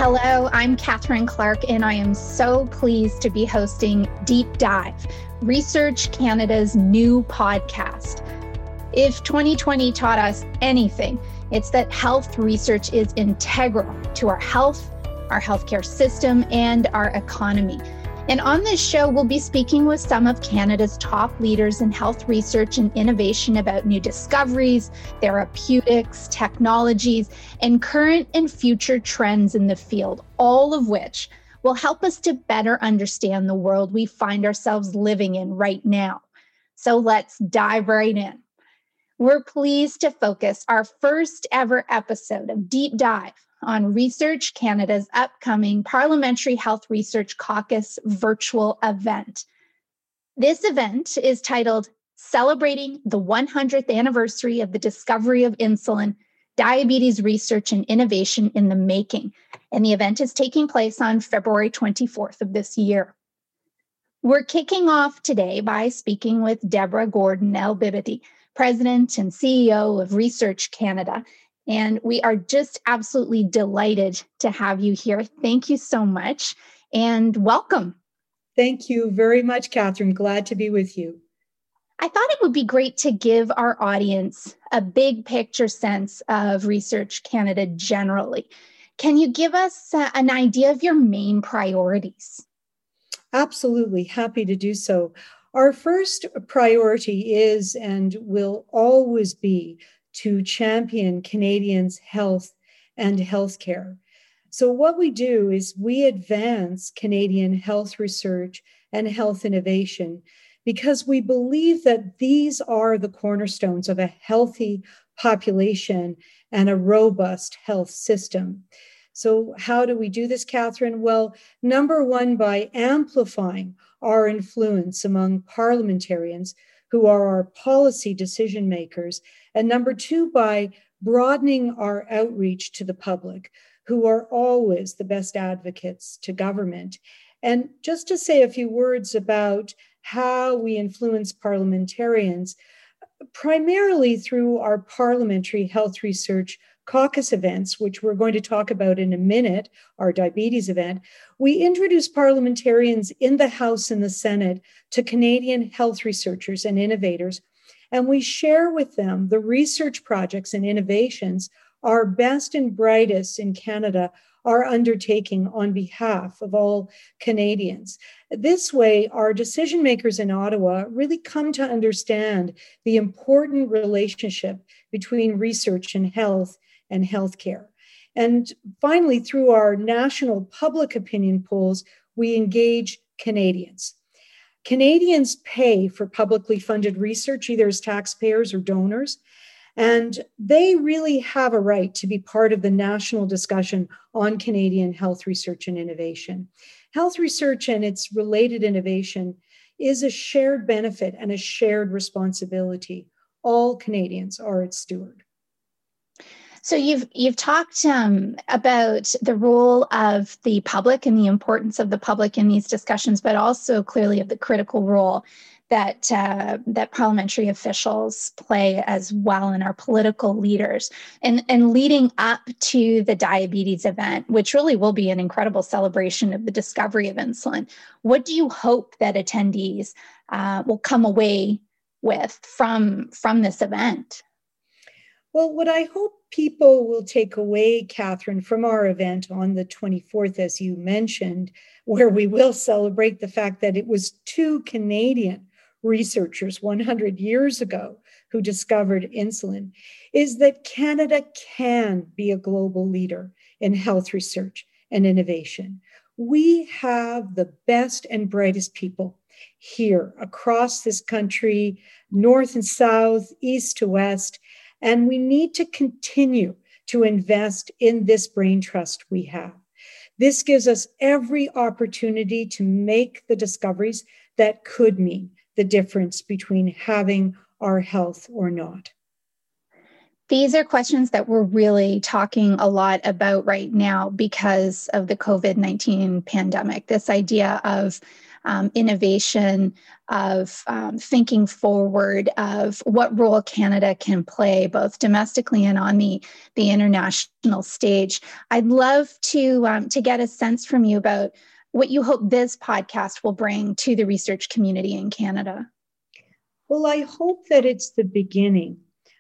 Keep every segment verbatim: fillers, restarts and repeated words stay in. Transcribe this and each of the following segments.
Hello, I'm Catherine Clark, and I am so pleased to be hosting Deep Dive, Research Canada's new podcast. If twenty twenty taught us anything, it's that health research is integral to our health, our healthcare system, and our economy. And on this show, we'll be speaking with some of Canada's top leaders in health research and innovation about new discoveries, therapeutics, technologies, and current and future trends in the field, all of which will help us to better understand the world we find ourselves living in right now. So let's dive right in. We're pleased to focus our first ever episode of Deep Dive on Research Canada's upcoming Parliamentary Health Research Caucus virtual event. This event is titled Celebrating the one hundredth Anniversary of the Discovery of Insulin, Diabetes Research and Innovation in the Making, and the event is taking place on February twenty-fourth of this year. We're kicking off today by speaking with Deborah Gordon-Elbibity, President and C E O of Research Canada. And we are just absolutely delighted to have you here. Thank you so much and welcome. Thank you very much, Catherine. Glad to be with you. I thought it would be great to give our audience a big picture sense of Research Canada generally. Can you give us uh, an idea of your main priorities? Absolutely. Happy to do so. Our first priority is and will always be to champion Canadians' health and healthcare. So what we do is we advance Canadian health research and health innovation because we believe that these are the cornerstones of a healthy population and a robust health system. So how do we do this, Catherine? Well, number one, by amplifying our influence among parliamentarians who are our policy decision makers. And number two, by broadening our outreach to the public, who are always the best advocates to government. And just to say a few words about how we influence parliamentarians, primarily through our Parliamentary Health Research Caucus events, which we're going to talk about in a minute, our diabetes event, we introduce parliamentarians in the House and the Senate to Canadian health researchers and innovators, and we share with them the research projects and innovations our best and brightest in Canada are undertaking on behalf of all Canadians. This way, our decision makers in Ottawa really come to understand the important relationship between research and health and healthcare. And finally, through our national public opinion polls, we engage Canadians. Canadians pay for publicly funded research, either as taxpayers or donors, and they really have a right to be part of the national discussion on Canadian health research and innovation. Health research and its related innovation is a shared benefit and a shared responsibility. All Canadians are its steward. So you've you've talked um, about the role of the public and the importance of the public in these discussions, but also clearly of the critical role that uh, that parliamentary officials play as well, and our political leaders. And, and leading up to the diabetes event, which really will be an incredible celebration of the discovery of insulin, what do you hope that attendees uh, will come away with from, from this event? Well, what I hope people will take away, Catherine, from our event on the twenty-fourth, as you mentioned, where we will celebrate the fact that it was two Canadian researchers one hundred years ago who discovered insulin, is that Canada can be a global leader in health research and innovation. We have the best and brightest people here across this country, north and south, east to west, and we need to continue to invest in this brain trust we have. This gives us every opportunity to make the discoveries that could mean the difference between having our health or not. These are questions that we're really talking a lot about right now because of the COVID nineteen pandemic. This idea of um, innovation, of um, thinking forward of what role Canada can play, both domestically and on the, the international stage. I'd love to, um, to get a sense from you about what you hope this podcast will bring to the research community in Canada. Well, I hope that it's the beginning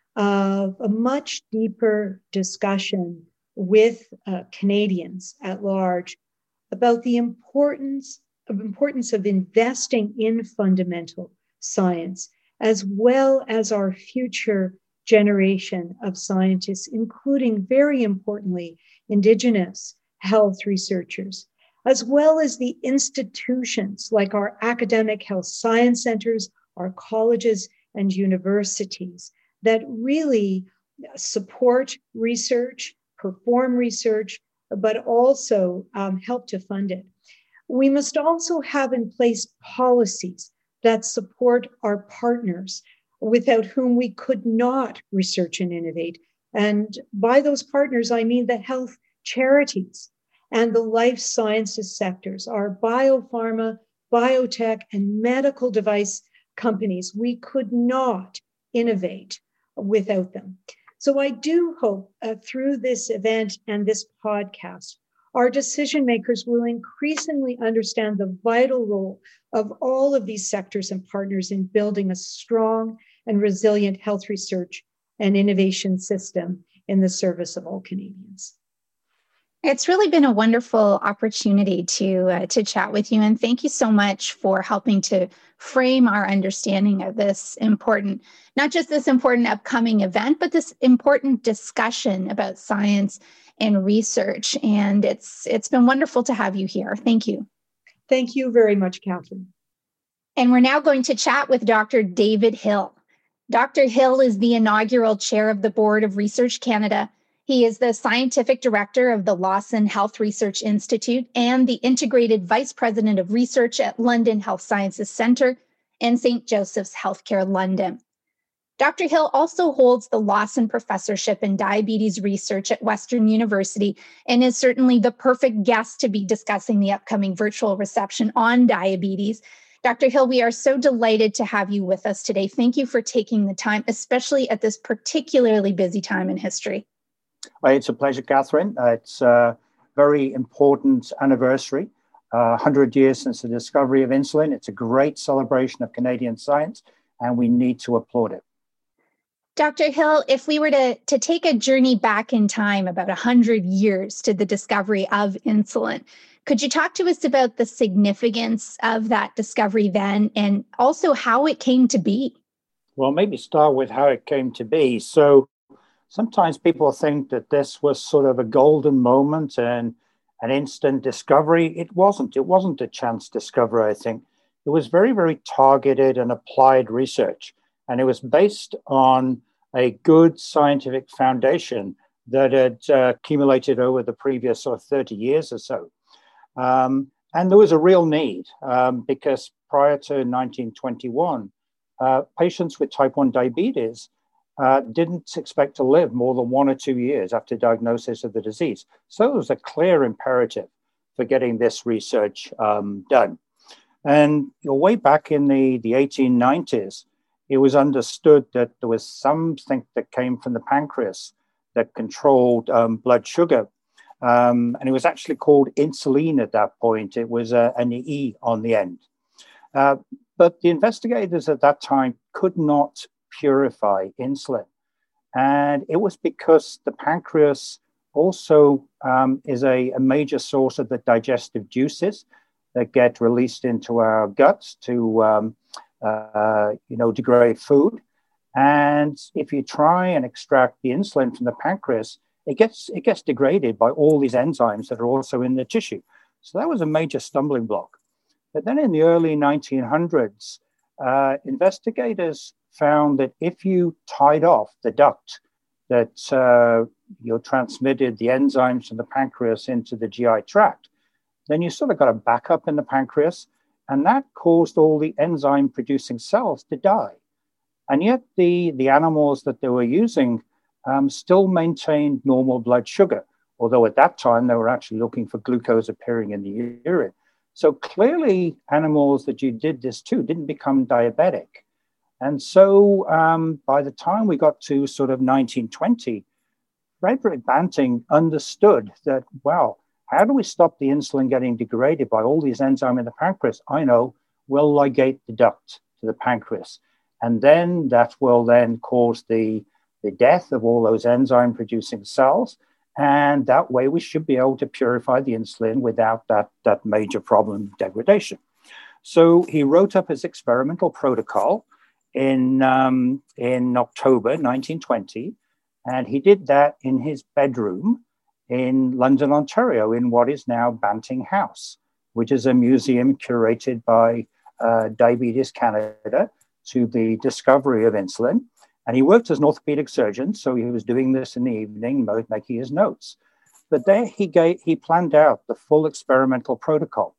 of a much deeper discussion with uh, Canadians at large about the importance of importance of investing in fundamental science, as well as our future generation of scientists, including, very importantly, Indigenous health researchers, as well as the institutions like our academic health science centers, our colleges and universities that really support research, perform research, but also um, help to fund it. We must also have in place policies that support our partners, without whom we could not research and innovate. And by those partners, I mean the health charities and the life sciences sectors, our biopharma, biotech, and medical device companies. We could not innovate without them. So I do hope uh, through this event and this podcast, our decision makers will increasingly understand the vital role of all of these sectors and partners in building a strong and resilient health research and innovation system in the service of all Canadians. It's really been a wonderful opportunity to uh, to chat with you, and thank you so much for helping to frame our understanding of this important, not just this important upcoming event, but this important discussion about science and research. And it's it's been wonderful to have you here. Thank you. Thank you very much, Catherine. And we're now going to chat with Doctor David Hill. Doctor Hill is the inaugural chair of the Board of Research Canada. He is the scientific director of the Lawson Health Research Institute and the integrated vice president of research at London Health Sciences Centre and Saint Joseph's Healthcare London. Doctor Hill also holds the Lawson Professorship in Diabetes Research at Western University and is certainly the perfect guest to be discussing the upcoming virtual reception on diabetes. Doctor Hill, we are so delighted to have you with us today. Thank you for taking the time, especially at this particularly busy time in history. Well, it's a pleasure, Catherine. Uh, it's a very important anniversary, uh, one hundred years since the discovery of insulin. It's a great celebration of Canadian science, and we need to applaud it. Doctor Hill, if we were to, to take a journey back in time about one hundred years to the discovery of insulin, could you talk to us about the significance of that discovery then and also how it came to be? Well, maybe start with how it came to be. So sometimes people think that this was sort of a golden moment and an instant discovery. It wasn't. It wasn't a chance discovery, I think. It was very, very targeted and applied research. And it was based on a good scientific foundation that had uh, accumulated over the previous sort of thirty years or so. Um, and there was a real need um, because prior to nineteen twenty-one, uh, patients with type one diabetes uh, didn't expect to live more than one or two years after diagnosis of the disease. So it was a clear imperative for getting this research um, done. And you know, way back in the, the eighteen nineties, it was understood that there was something that came from the pancreas that controlled um, blood sugar. Um, and it was actually called insulin at that point. It was uh, an E on the end. Uh, but the investigators at that time could not purify insulin. And it was because the pancreas also um, is a, a major source of the digestive juices that get released into our guts to um, Uh, you know, degrade food. And if you try and extract the insulin from the pancreas, it gets it gets degraded by all these enzymes that are also in the tissue. So that was a major stumbling block. But then in the early nineteen hundreds, uh, investigators found that if you tied off the duct that uh, you transmitted the enzymes from the pancreas into the G I tract, then you sort of got a backup in the pancreas. And that caused all the enzyme-producing cells to die. And yet the, the animals that they were using um, still maintained normal blood sugar, although at that time they were actually looking for glucose appearing in the urine. So clearly animals that you did this to didn't become diabetic. And so um, by the time we got to sort of nineteen twenty, Frederick Banting understood that, well, how do we stop the insulin getting degraded by all these enzymes in the pancreas? I know, we'll ligate the duct to the pancreas. And then that will then cause the, the death of all those enzyme producing cells. And that way we should be able to purify the insulin without that, that major problem of degradation. So he wrote up his experimental protocol in, um, in October nineteen twenty. And he did that in his bedroom in London, Ontario, in what is now Banting House, which is a museum curated by uh, Diabetes Canada to the discovery of insulin. And he worked as an orthopedic surgeon, so he was doing this in the evening, making his notes. But there he gave, he planned out the full experimental protocol.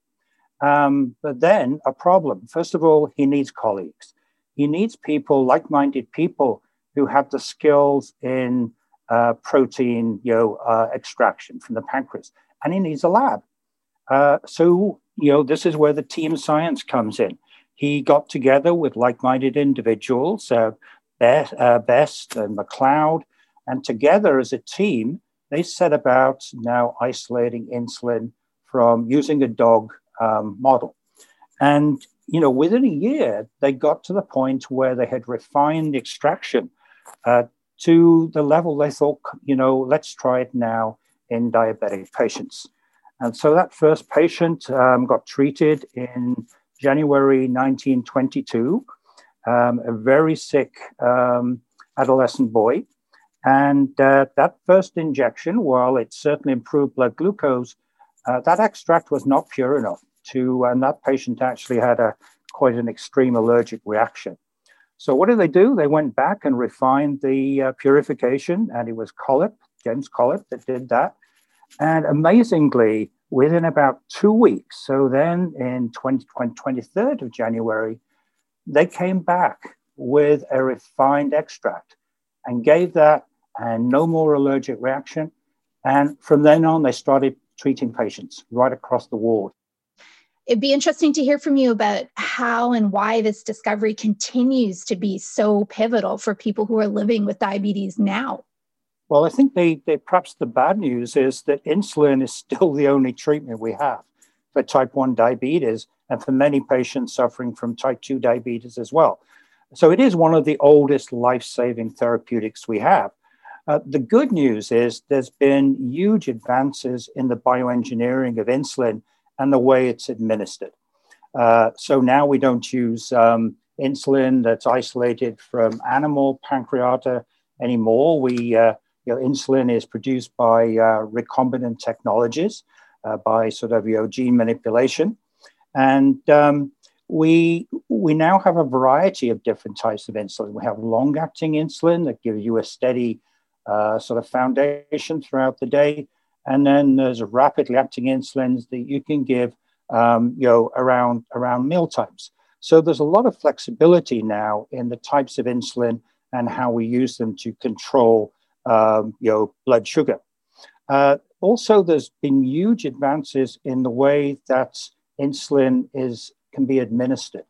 Um, but then a problem. First of all, he needs colleagues. He needs people, like-minded people, who have the skills in uh, protein you know, uh, extraction from the pancreas. And he needs a lab. Uh, so, you know, this is where the team science comes in. He got together with like-minded individuals, uh, Best, uh, Best and McLeod, and together as a team, they set about now isolating insulin from using a dog um, model. And, you know, within a year, they got to the point where they had refined extraction uh, to the level they thought, you know, let's try it now in diabetic patients. And so that first patient um, got treated in January nineteen twenty-two, um, a very sick um, adolescent boy. And uh, that first injection, while it certainly improved blood glucose, uh, that extract was not pure enough to, and that patient actually had a quite an extreme allergic reaction. So what did they do? They went back and refined the uh, purification, and it was Collip, James Collip, that did that. And amazingly, within about two weeks, so then in twenty-third of January, they came back with a refined extract and gave that, and no more allergic reaction. And from then on, they started treating patients right across the ward. It'd be interesting to hear from you about how and why this discovery continues to be so pivotal for people who are living with diabetes now. Well, I think they, they perhaps the bad news is that insulin is still the only treatment we have for type one diabetes and for many patients suffering from type two diabetes as well. So it is one of the oldest life-saving therapeutics we have. Uh, the good news is there's been huge advances in the bioengineering of insulin and the way it's administered. Uh, so now we don't use um, insulin that's isolated from animal pancreata anymore. We, uh, you know, insulin is produced by uh, recombinant technologies, uh, by sort of you know, gene manipulation. And um, we, we now have a variety of different types of insulin. We have long-acting insulin that gives you a steady uh, sort of foundation throughout the day. And then there's rapidly acting insulins that you can give, um, you know, around, around meal times. So there's a lot of flexibility now in the types of insulin and how we use them to control, um, you know, blood sugar. Uh, also, there's been huge advances in the way that insulin is can be administered.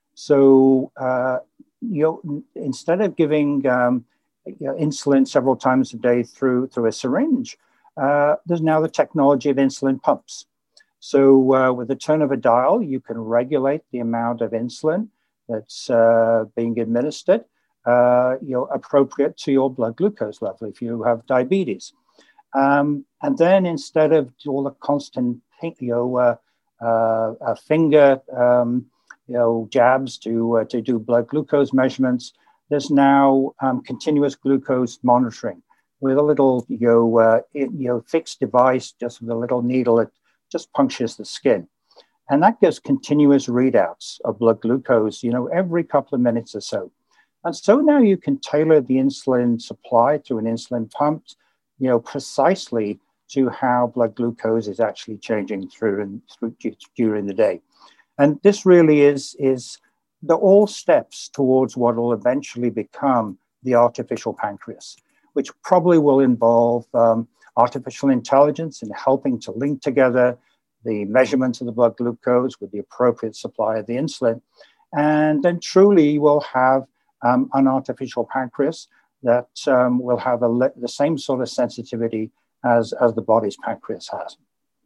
So, uh, you know, instead of giving um, you know, insulin several times a day through through a syringe, Uh, there's now the technology of insulin pumps. So uh, with the turn of a dial, you can regulate the amount of insulin that's uh, being administered, uh, you know, appropriate to your blood glucose level if you have diabetes. Um, and then instead of all the constant, you know, uh, uh, uh, finger, um, you know, jabs to uh, to do blood glucose measurements, there's now um, continuous glucose monitoring with a little, you know, uh, it, you know, fixed device, just with a little needle that just punctures the skin. And that gives continuous readouts of blood glucose, you know, every couple of minutes or so. And so now you can tailor the insulin supply through an insulin pump, you know, precisely to how blood glucose is actually changing through and through during the day. And this really is, is the all steps towards what will eventually become the artificial pancreas, which probably will involve um, artificial intelligence in helping to link together the measurement of the blood glucose with the appropriate supply of the insulin. And then truly we'll have um, an artificial pancreas that um, will have a le- the same sort of sensitivity as, as the body's pancreas has.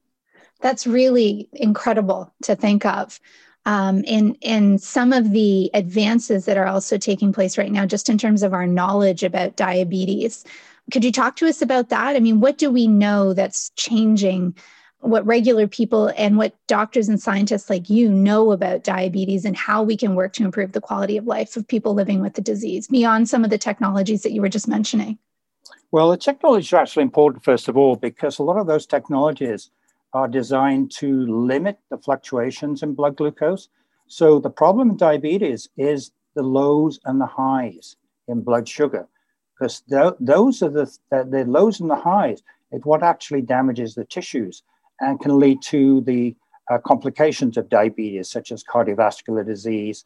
That's really incredible to think of. Um, and, and some of the advances that are also taking place right now, just in terms of our knowledge about diabetes. Could you talk to us about that? I mean, what do we know that's changing, what regular people and what doctors and scientists like you know about diabetes and how we can work to improve the quality of life of people living with the disease beyond some of the technologies that you were just mentioning? Well, the technologies are actually important, first of all, because a lot of those technologies are designed to limit the fluctuations in blood glucose. So the problem in diabetes is the lows and the highs in blood sugar, because th- those are the, the, the lows and the highs is what actually damages the tissues and can lead to the uh, complications of diabetes, such as cardiovascular disease,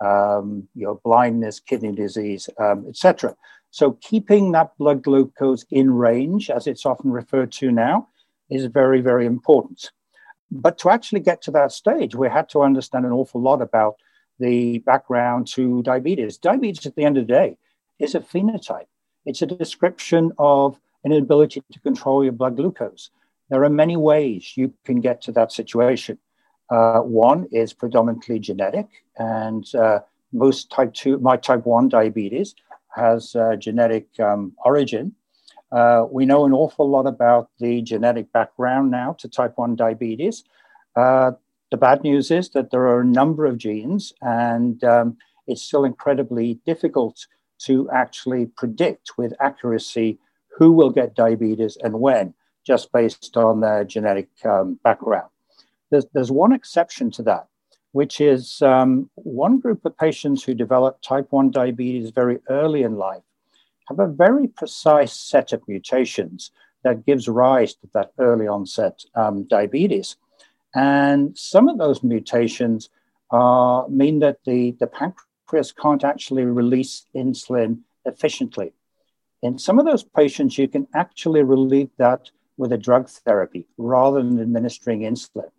um, you know, blindness, kidney disease, um, et cetera. So keeping that blood glucose in range, as it's often referred to now, is very, very important. But to actually get to that stage, we had to understand an awful lot about the background to diabetes. Diabetes, at the end of the day, is a phenotype. It's a description of an inability to control your blood glucose. There are many ways you can get to that situation. Uh, one is predominantly genetic, and uh, most type two, my type one diabetes has uh, genetic um, origin. Uh, we know an awful lot about the genetic background now to type one diabetes. Uh, the bad news is that there are a number of genes, and um, it's still incredibly difficult to actually predict with accuracy who will get diabetes and when, just based on their genetic um, background. There's, there's one exception to that, which is um, one group of patients who develop type one diabetes very early in life have a very precise set of mutations that gives rise to that early onset um, diabetes. And some of those mutations uh, mean that the, the pancreas can't actually release insulin efficiently. In some of those patients, you can actually relieve that with a drug therapy rather than administering insulin.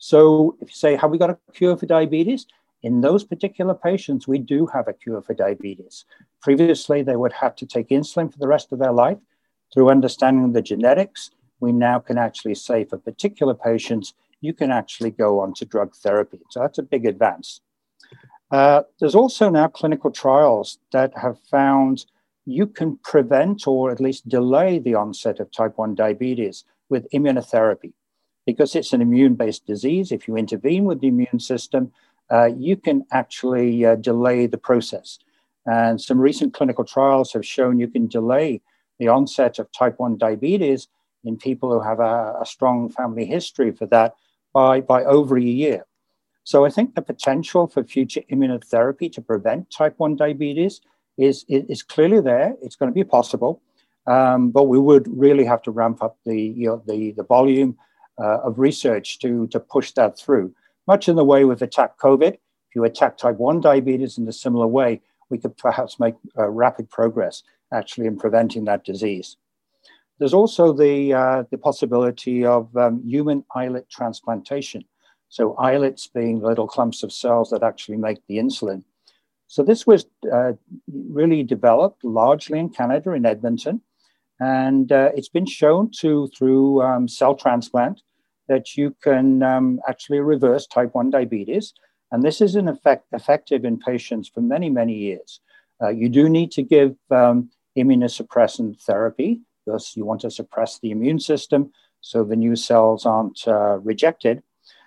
So if you say, have we got a cure for diabetes? In those particular patients, we do have a cure for diabetes. Previously, they would have to take insulin for the rest of their life. Through understanding the genetics, we now can actually say for particular patients, you can actually go on to drug therapy. So that's a big advance. Uh, there's also now clinical trials that have found you can prevent or at least delay the onset of type one diabetes with immunotherapy. Because it's an immune-based disease, if you intervene with the immune system, uh, you can actually uh, delay the process. And some recent clinical trials have shown you can delay the onset of type one diabetes in people who have a, a strong family history for that by, by over a year. So I think the potential for future immunotherapy to prevent type one diabetes is, is, is clearly there. It's going to be possible, um, but we would really have to ramp up the, you know, the, the volume uh, of research to, to push that through. Much in the way we've attacked COVID. If you attack type one diabetes in a similar way, we could perhaps make uh, rapid progress actually in preventing that disease. There's also the, uh, the possibility of um, human islet transplantation. So islets being little clumps of cells that actually make the insulin. So this was uh, really developed largely in Canada, in Edmonton. And uh, it's been shown to, through um, cell transplant, that you can um, actually reverse type one diabetes. And this is in effect effective in patients for many, many years. Uh, you do need to give um, immunosuppressant therapy because you want to suppress the immune system so the new cells aren't uh, rejected.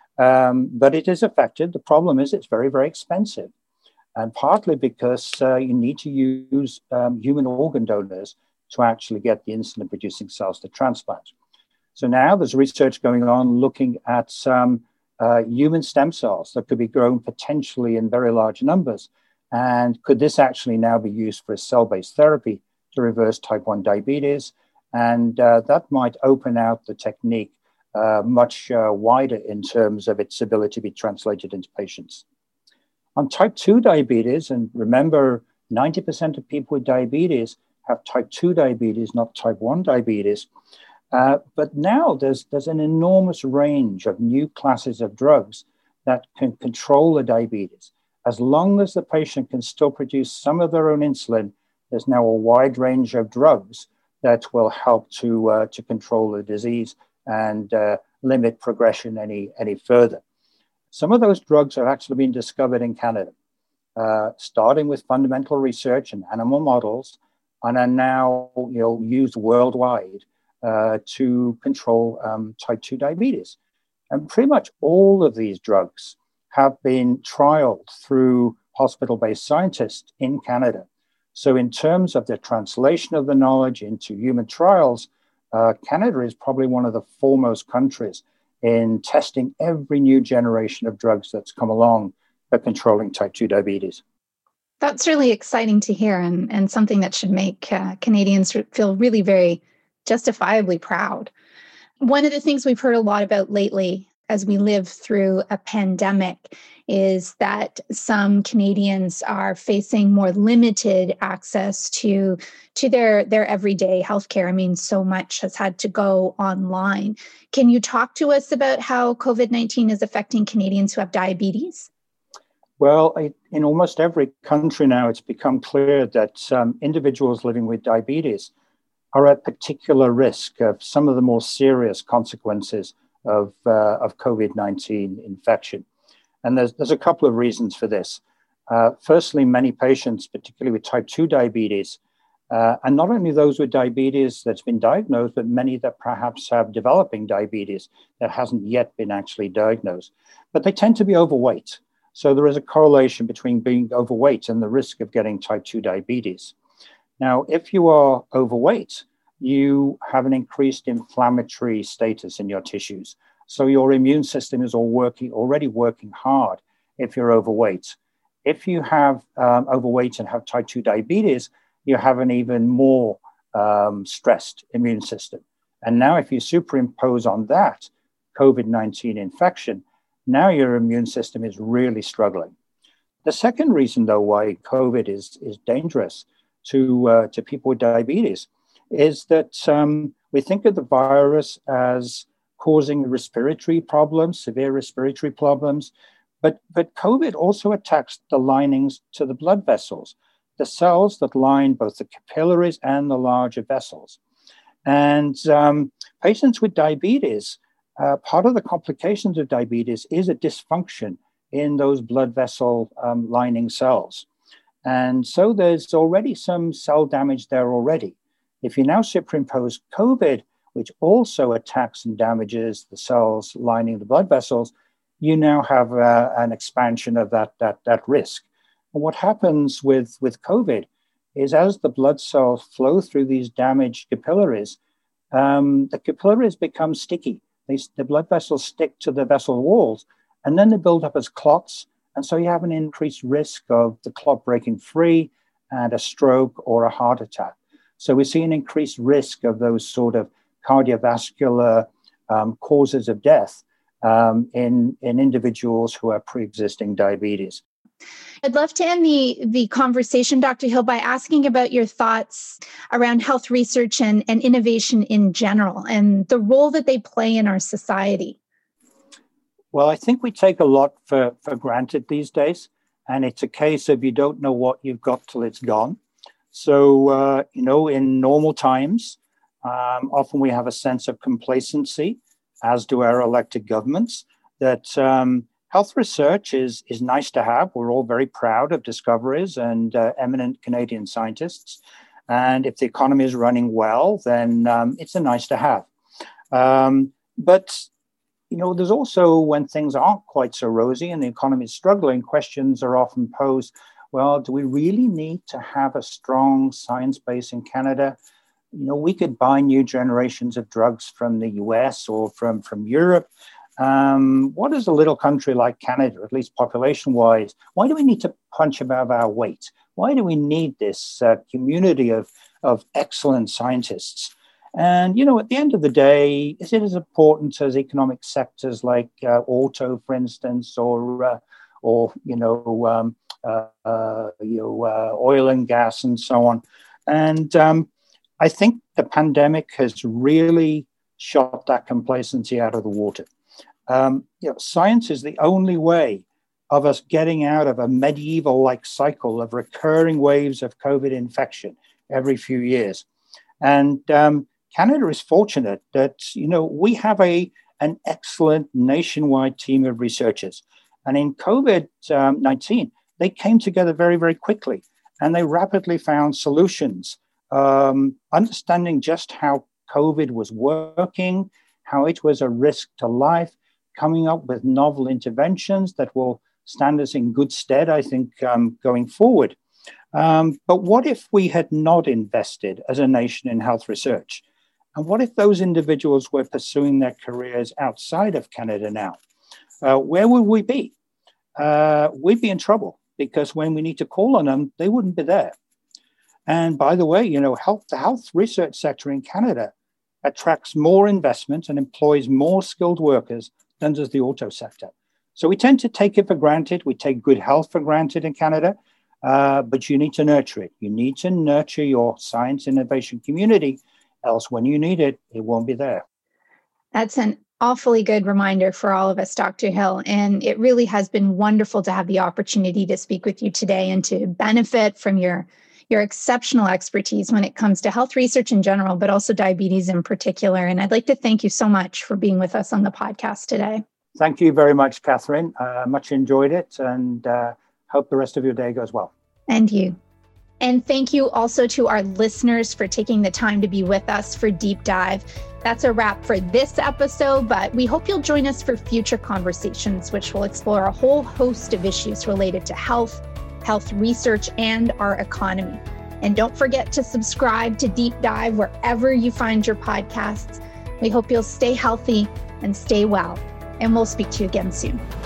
Um, but it is effective. The problem is it's very, very expensive. And partly because uh, you need to use um, human organ donors to actually get the insulin-producing cells to transplant. So now there's research going on looking at some uh, human stem cells that could be grown potentially in very large numbers. And could this actually now be used for a cell-based therapy to reverse type one diabetes? And uh, that might open out the technique uh, much uh, wider in terms of its ability to be translated into patients. On type two diabetes, and remember, ninety percent of people with diabetes have type two diabetes, not type one diabetes. Uh, but now there's, there's an enormous range of new classes of drugs that can control the diabetes. As long as the patient can still produce some of their own insulin, there's now a wide range of drugs that will help to, uh, to control the disease and uh, limit progression any, any further. Some of those drugs have actually been discovered in Canada, uh, starting with fundamental research in animal models, and are now you know, used worldwide uh, to control um, type two diabetes. And pretty much all of these drugs have been trialed through hospital-based scientists in Canada. So in terms of the translation of the knowledge into human trials, uh, Canada is probably one of the foremost countries in testing every new generation of drugs that's come along for controlling type two diabetes. That's really exciting to hear, and, and something that should make uh, Canadians feel really very justifiably proud. One of the things we've heard a lot about lately as we live through a pandemic is that some Canadians are facing more limited access to, to their, their everyday healthcare. I mean, so much has had to go online. Can you talk to us about how COVID nineteen is affecting Canadians who have diabetes? Well, in almost every country now, it's become clear that um, individuals living with diabetes are at particular risk of some of the more serious consequences of, uh, of COVID nineteen infection. And there's, there's a couple of reasons for this. Uh, firstly, many patients, particularly with type two diabetes, uh, and not only those with diabetes that's been diagnosed, but many that perhaps have developing diabetes that hasn't yet been actually diagnosed, but they tend to be overweight. So there is a correlation between being overweight and the risk of getting type two diabetes. Now, if you are overweight, you have an increased inflammatory status in your tissues. So your immune system is all working, already working hard if you're overweight. If you have um, overweight and have type two diabetes, you have an even more um, stressed immune system. And now if you superimpose on that COVID nineteen infection, now your immune system is really struggling. The second reason, though, why COVID is, is dangerous to, uh, to people with diabetes is that um, we think of the virus as causing respiratory problems, severe respiratory problems, but, but COVID also attacks the linings to the blood vessels, the cells that line both the capillaries and the larger vessels. And um, patients with diabetes, uh, part of the complications of diabetes is a dysfunction in those blood vessel um, lining cells. And so there's already some cell damage there already. If you now superimpose COVID, which also attacks and damages the cells lining the blood vessels, you now have uh, an expansion of that, that, that risk. And what happens with, with COVID is as the blood cells flow through these damaged capillaries, um, the capillaries become sticky. They, the blood vessels stick to the vessel walls, and then they build up as clots. And so you have an increased risk of the clot breaking free and a stroke or a heart attack. So we see an increased risk of those sort of cardiovascular um, causes of death um, in, in individuals who have pre-existing diabetes. I'd love to end the, the conversation, Doctor Hill, by asking about your thoughts around health research and, and innovation in general and the role that they play in our society. Well, I think we take a lot for, for granted these days, and it's a case of you don't know what you've got till it's gone. So, uh, you know, in normal times, um, often we have a sense of complacency, as do our elected governments, that um, health research is, is nice to have. We're all very proud of discoveries and uh, eminent Canadian scientists. And if the economy is running well, then um, it's a nice to have. Um, but, you know, there's also when things aren't quite so rosy and the economy is struggling, questions are often posed. Well, do we really need to have a strong science base in Canada? You know, we could buy new generations of drugs from the U S or from, from Europe. Um, what is a little country like Canada, at least population-wise? Why do we need to punch above our weight? Why do we need this uh, community of, of excellent scientists? And, you know, at the end of the day, is it as important as economic sectors like uh, auto, for instance, or, uh, or you know, um, uh, uh, you know uh, oil and gas and so on? And um, I think the pandemic has really shot that complacency out of the water. Um, you know, science is the only way of us getting out of a medieval-like cycle of recurring waves of COVID infection every few years. And um, Canada is fortunate that, you know, we have a an excellent nationwide team of researchers. And in COVID nineteen, they came together very, very quickly, and they rapidly found solutions, um, understanding just how COVID was working, how it was a risk to life, coming up with novel interventions that will stand us in good stead, I think, um, going forward. Um, but what if we had not invested as a nation in health research? And what if those individuals were pursuing their careers outside of Canada now? Uh, where would we be? Uh, we'd be in trouble, because when we need to call on them, they wouldn't be there. And by the way, you know, health, the health research sector in Canada attracts more investment and employs more skilled workers than does the auto sector. So we tend to take it for granted. We take good health for granted in Canada, uh, but you need to nurture it. You need to nurture your science innovation community, else when you need it, it won't be there. That's an awfully good reminder for all of us, Doctor Hill. And it really has been wonderful to have the opportunity to speak with you today and to benefit from your, your exceptional expertise when it comes to health research in general, but also diabetes in particular. And I'd like to thank you so much for being with us on the podcast today. Thank you very much, Catherine. Uh, much enjoyed it, and uh, hope the rest of your day goes well. And you. And thank you also to our listeners for taking the time to be with us for Deep Dive. That's a wrap for this episode, but we hope you'll join us for future conversations, which will explore a whole host of issues related to health, health research, and our economy. And don't forget to subscribe to Deep Dive wherever you find your podcasts. We hope you'll stay healthy and stay well, and we'll speak to you again soon.